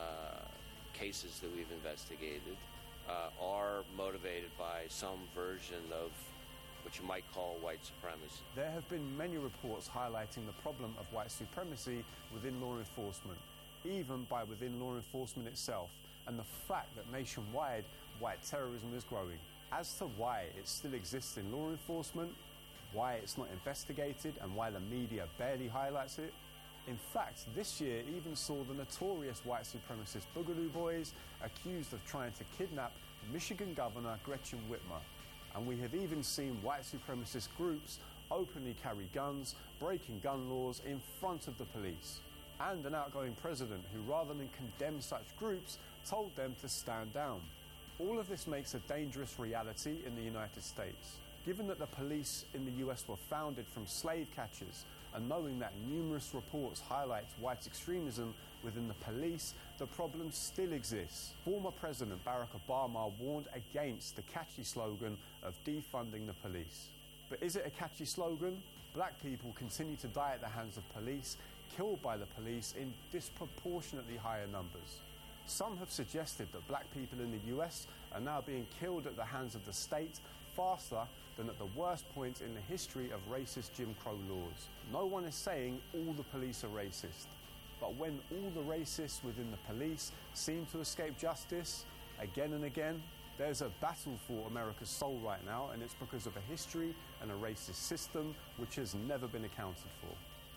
cases that we've investigated uh, are motivated by some version of what you might call white supremacy. There have been many reports highlighting the problem of white supremacy within law enforcement, even by within law enforcement itself, and the fact that nationwide white terrorism is growing. As to why it still exists in law enforcement, why it's not investigated, and why the media barely highlights it, in fact, this year even saw the notorious white supremacist Boogaloo Boys accused of trying to kidnap Michigan Governor Gretchen Whitmer. And we have even seen white supremacist groups openly carry guns, breaking gun laws in front of the police. And an outgoing president who, rather than condemn such groups, told them to stand down. All of this makes a dangerous reality in the United States. Given that the police in the U S were founded from slave catchers, and knowing that numerous reports highlight white extremism within the police, the problem still exists. Former President Barack Obama warned against the catchy slogan of defunding the police. But is it a catchy slogan? Black people continue to die at the hands of police, killed by the police in disproportionately higher numbers. Some have suggested that black people in the U S are now being killed at the hands of the state faster than at the worst point in the history of racist Jim Crow laws. No one is saying all the police are racist, but when all the racists within the police seem to escape justice again and again, there's a battle for America's soul right now, and it's because of a history and a racist system which has never been accounted for.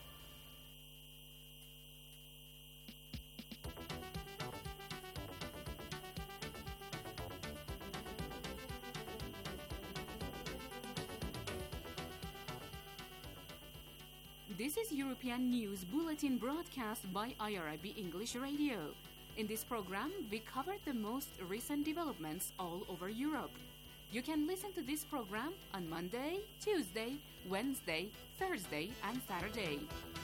This is European News Bulletin broadcast by I R I B English Radio. In this program, we covered the most recent developments all over Europe. You can listen to this program on Monday, Tuesday, Wednesday, Thursday, and Saturday.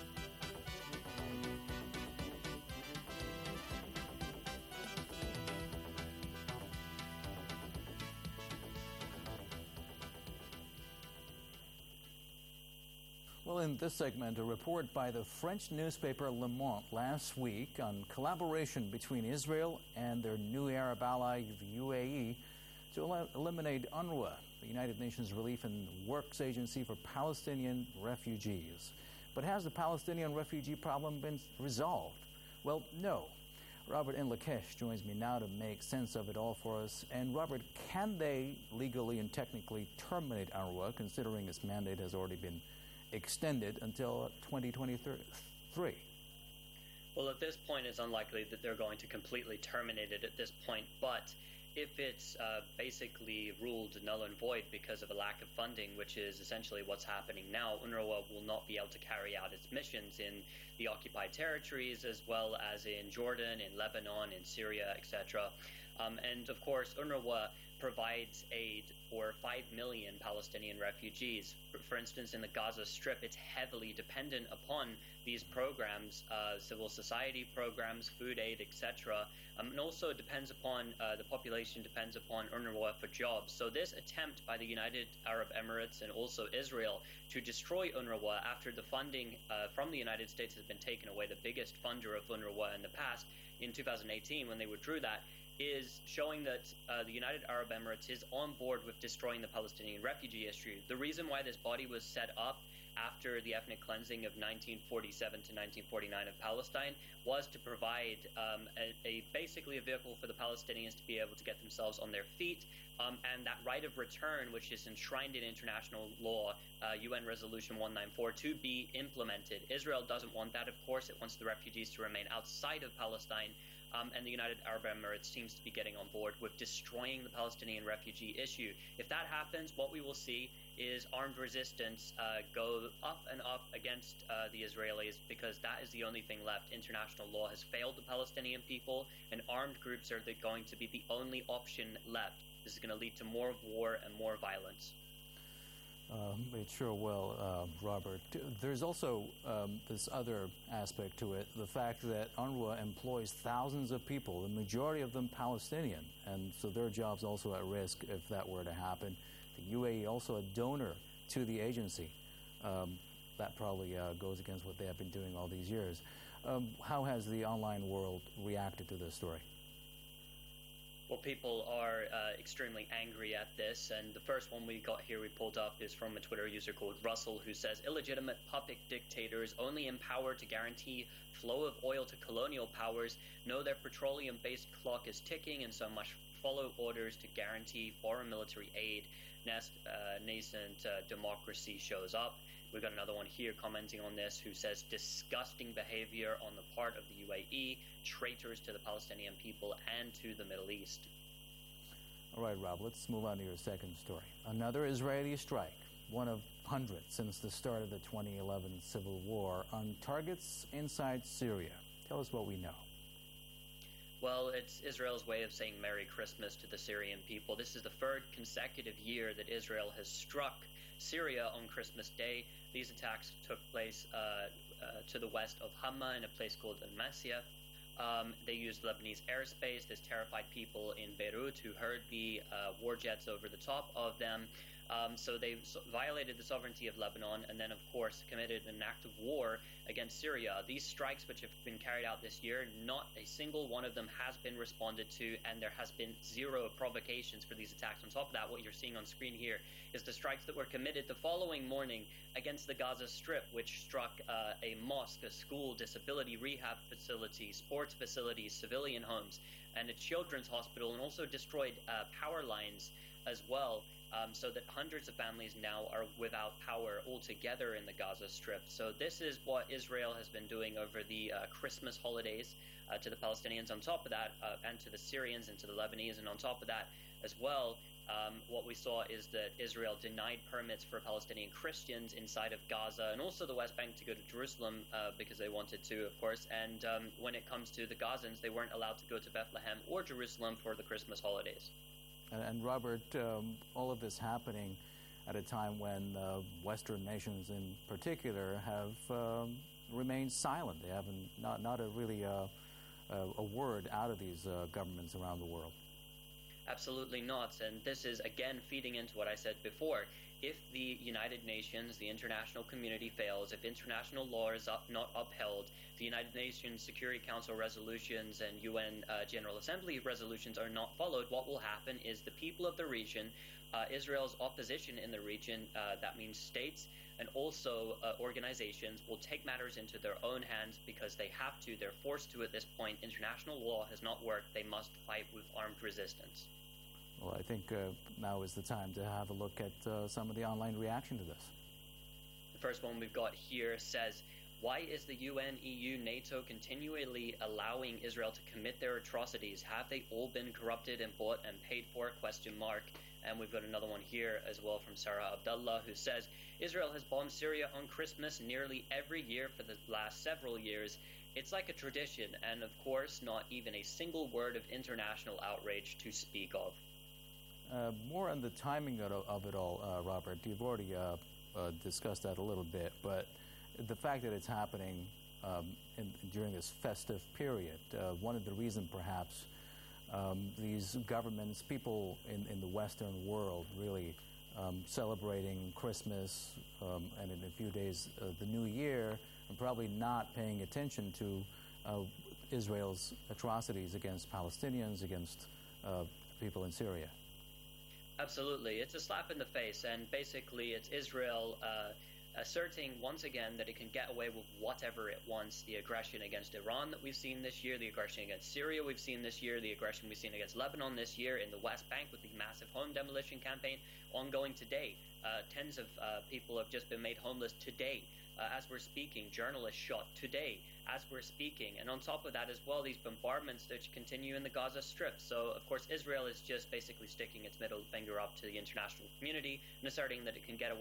Well, in this segment, a report by the French newspaper Le Monde last week on collaboration between Israel and their new Arab ally, the U A E, to el- eliminate UNRWA, the United Nations Relief and Works Agency for Palestinian Refugees. But has the Palestinian refugee problem been resolved? Well, no. Robert Inlakesh joins me now to make sense of it all for us. And Robert, can they legally and technically terminate UNRWA, considering its mandate has already been extended until twenty twenty-three? Well, at this point, it's unlikely that they're going to completely terminate it at this point, but if it's uh, basically ruled null and void because of a lack of funding, which is essentially what's happening now, UNRWA will not be able to carry out its missions in the occupied territories, as well as in Jordan, in Lebanon, in Syria, et cetera. Um, and of course, UNRWA provides aid for five million Palestinian refugees. For, for instance, in the Gaza Strip, it's heavily dependent upon these programs, uh, civil society programs, food aid, et cetera. Um, and also it depends upon, uh, the population depends upon UNRWA for jobs. So this attempt by the United Arab Emirates and also Israel to destroy UNRWA after the funding uh, from the United States has been taken away, the biggest funder of UNRWA in the past, in two thousand eighteen when they withdrew that, is showing that uh, the United Arab Emirates is on board with destroying the Palestinian refugee issue. The reason why this body was set up after the ethnic cleansing of nineteen forty-seven to nineteen forty-nine of Palestine was to provide um, a, a basically a vehicle for the Palestinians to be able to get themselves on their feet, um, and that right of return, which is enshrined in international law, uh, U N Resolution one ninety-four, to be implemented. Israel doesn't want that, of course. It wants the refugees to remain outside of Palestine. Um, and the United Arab Emirates seems to be getting on board with destroying the Palestinian refugee issue. If that happens, what we will see is armed resistance uh, go up and up against uh, the Israelis, because that is the only thing left. International law has failed the Palestinian people, and armed groups are the, going to be the only option left. This is going to lead to more war and more violence. Um, it sure will, uh, Robert. There's also um, this other aspect to it, the fact that UNRWA employs thousands of people, the majority of them Palestinian, and so their job's also at risk if that were to happen. The U A E also a donor to the agency. Um, that probably uh, goes against what they have been doing all these years. Um, how has the online world reacted to this story? Well, people are uh, extremely angry at this, and the first one we got here we pulled up is from a Twitter user called Russell, who says, illegitimate puppet dictators only in power to guarantee flow of oil to colonial powers know their petroleum-based clock is ticking and so must follow orders to guarantee foreign military aid. Nest, uh, nascent uh, democracy shows up. We've got another one here commenting on this who says, disgusting behavior on the part of the U A E, traitors to the Palestinian people and to the Middle East. All right, Rob, let's move on to your second story. Another Israeli strike, one of hundreds since the start of the twenty eleven civil war, on targets inside Syria. Tell us what we know. Well, it's Israel's way of saying Merry Christmas to the Syrian people. This is the third consecutive year that Israel has struck Syria on Christmas Day. These attacks took place uh, uh, to the west of Hama in a place called Al-Masya. Um, they used Lebanese airspace. This terrified people in Beirut who heard the uh, war jets over the top of them. Um, so they so violated the sovereignty of Lebanon and then, of course, committed an act of war against Syria. These strikes, which have been carried out this year, not a single one of them has been responded to, and there has been zero provocations for these attacks. On top of that, what you're seeing on screen here is the strikes that were committed the following morning against the Gaza Strip, which struck uh, a mosque, a school, disability rehab facility, sports facilities, civilian homes, and a children's hospital, and also destroyed uh, power lines as well. Um, so that hundreds of families now are without power altogether in the Gaza Strip. So this is what Israel has been doing over the uh, Christmas holidays uh, to the Palestinians. On top of that, uh, and to the Syrians and to the Lebanese, and on top of that as well, um, what we saw is that Israel denied permits for Palestinian Christians inside of Gaza and also the West Bank to go to Jerusalem uh, because they wanted to, of course. And um, when it comes to the Gazans, they weren't allowed to go to Bethlehem or Jerusalem for the Christmas holidays. And Robert, um, all of this happening at a time when uh, Western nations in particular have um, remained silent. They haven't, not, not a really uh, a word out of these uh, governments around the world. Absolutely not. And this is, again, feeding into what I said before. If the United Nations, the international community fails, if international law is up, not upheld, the United Nations Security Council resolutions and U N uh, General Assembly resolutions are not followed, what will happen is the people of the region, uh, Israel's opposition in the region, uh, that means states, and also uh, organizations will take matters into their own hands because they have to. They're forced to at this point. International law has not worked. They must fight with armed resistance. Well, I think uh, now is the time to have a look at uh, some of the online reaction to this. The first one we've got here says, why is the U N, E U, NATO continually allowing Israel to commit their atrocities? Have they all been corrupted and bought and paid for? Question mark. And we've got another one here as well from Sarah Abdullah, who says, Israel has bombed Syria on Christmas nearly every year for the last several years. It's like a tradition, and of course, not even a single word of international outrage to speak of. Uh, more on the timing of, of it all, uh, Robert. You've already uh, uh, discussed that a little bit, but the fact that it's happening um, in, during this festive period, uh, one of the reasons perhaps um, these governments, people in, in the Western world really um, celebrating Christmas um, and in a few days uh, the New Year, and probably not paying attention to uh, Israel's atrocities against Palestinians, against uh, people in Syria. Absolutely. It's a slap in the face, and basically it's Israel uh, asserting once again that it can get away with whatever it wants. The aggression against Iran that we've seen this year, the aggression against Syria we've seen this year, the aggression we've seen against Lebanon this year, in the West Bank with the massive home demolition campaign ongoing today. Uh, tens of uh, people have just been made homeless today. Uh, as we're speaking, journalists shot today as we're speaking. And on top of that as well, these bombardments that continue in the Gaza Strip. So, of course, Israel is just basically sticking its middle finger up to the international community and asserting that it can get away